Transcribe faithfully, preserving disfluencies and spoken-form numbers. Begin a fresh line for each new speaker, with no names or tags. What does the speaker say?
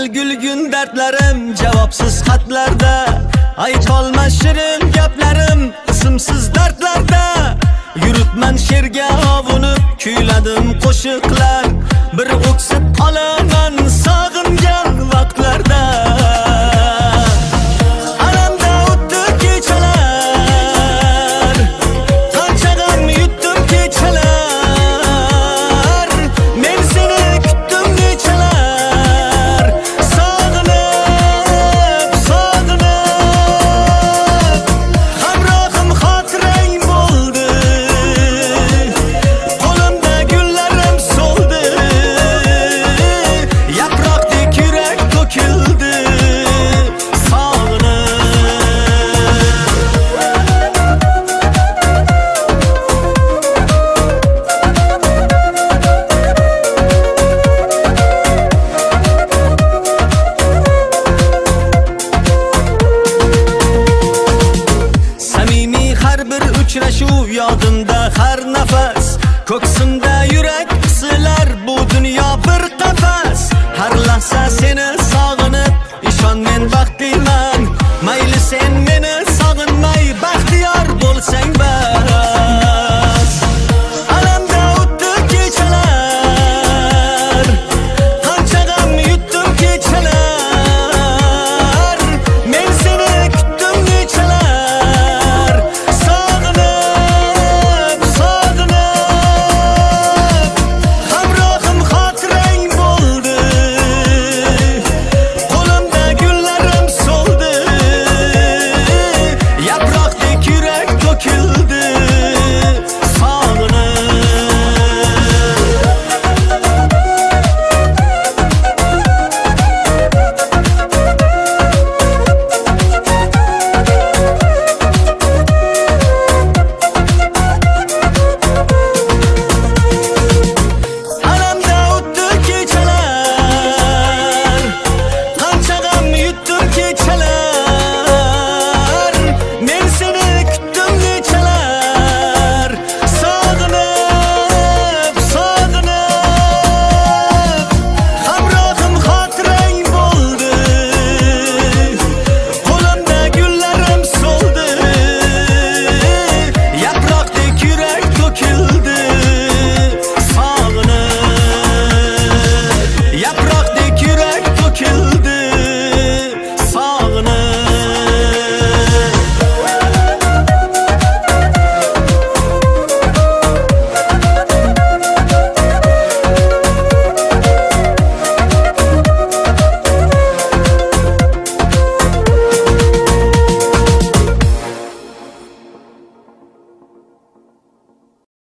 gülgün dertlerim cevapsız xatlarda, aytolmas shirin gaplarim ismsiz dertlerde. Yuribman she'rga ovunib kuyladim qo'shiqlar, bir o'ksib olaman sog'ingan vaqtlarda. Alamda o'tdi kechalar, qancha g'am yutdim kechalar, men seni kutdim nechalar, sog'inib, sog'inib, hamrohim xotirang bo'ldi, qo'limda gullarim so'ldi, yaproqdek yurak to'kildi, sog'inib. Samimiy har bir uchrashuv yodimda har nafas, ko'ksim